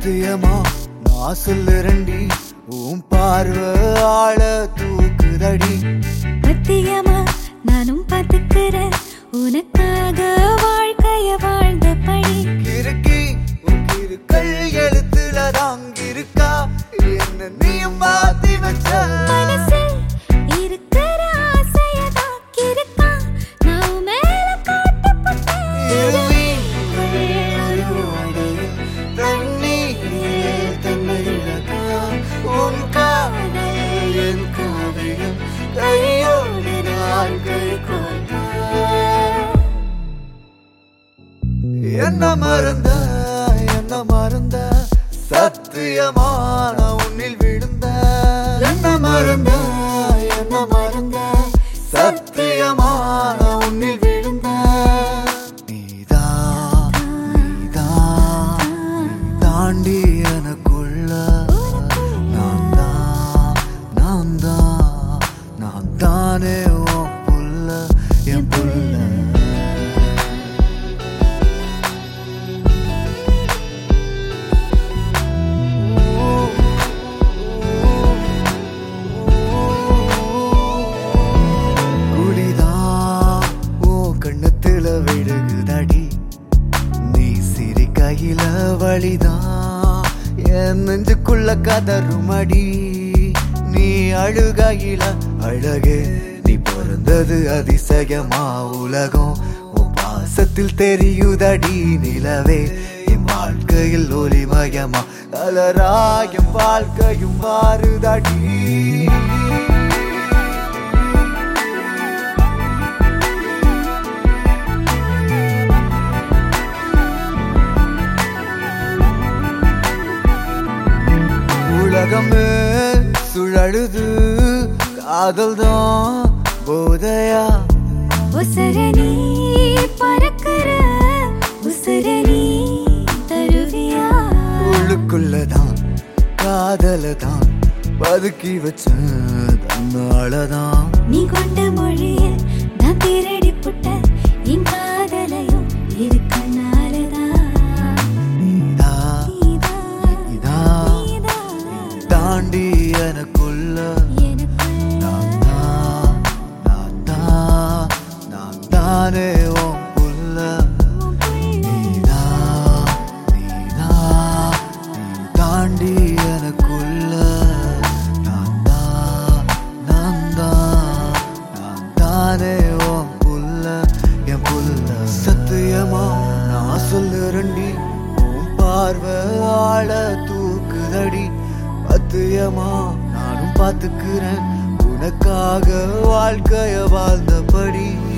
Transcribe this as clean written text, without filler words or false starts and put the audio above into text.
சத்தியமா நான் சொல்லுறண்டி உன் பார்வை ஆள தூக்குதடி. சத்தியமா நானும் பார்த்துக்கிறேன் உனக்காக வாழ்க்கைய வாழ்ந்தபடி. கிறுக்கி உன் கிறுக்கள் எழுத்துல தாங்கிருக்கா என்ன நீயும் மாத்தி வச்ச மனசில் இருக்கிற ஆசையதான் கிறுக்கா நான் மேல காட்டப்பட்டேன். என்ன மறந்த சத்தியமா நான் உன்னில் விழுந்த. என்ன மறந்த சத்தியமா நான் உன்னில் விழுந்த. நீதான் தாண்டி எனக்குள்ள நான் தானே உன் புள்ள என் புள்ள. விடுகுதடி நீ சிரிக்கையில வழிதான் என் நெஞ்சுக்குள்ள கதறுமடி. நீ அழுகையில அழகே நீ பிறந்தது அதிசயமா உலகம் உன் பாசத்தில் தெரியுதடி நிலவே. என் வாழ்க்கையில் ஒளிமயமா கலராயும் வாழ்க்கையும் மாறுதடி. உலகமே சுழலுது காதல் தான் போதையா. உசரணி பறக்கிற உசரணி தருவியா. உள்ளுக்குள்ளதான் காதலதான் பதுக்கி வச்ச தன்னாலதான். நீ கொண்ட மொழியில் நான் திருடி புட்ட என் காதலையும் இருக்கனாலதான். தாண்டி எனக்குள்ள நான் தானே உன் புள்ள. நீ தாண்டி எனக்குள்ள நான் தானே உன் புள்ள என் புள்ள. சத்தியமா நான் சொல்லுறண்டி உன் பார்வை ஆள தூக்குதடி. சத்தியமா நானும் பார்த்துக்கிறேன் உனக்காக வாழ்க்கைய வாழ்ந்தபடி.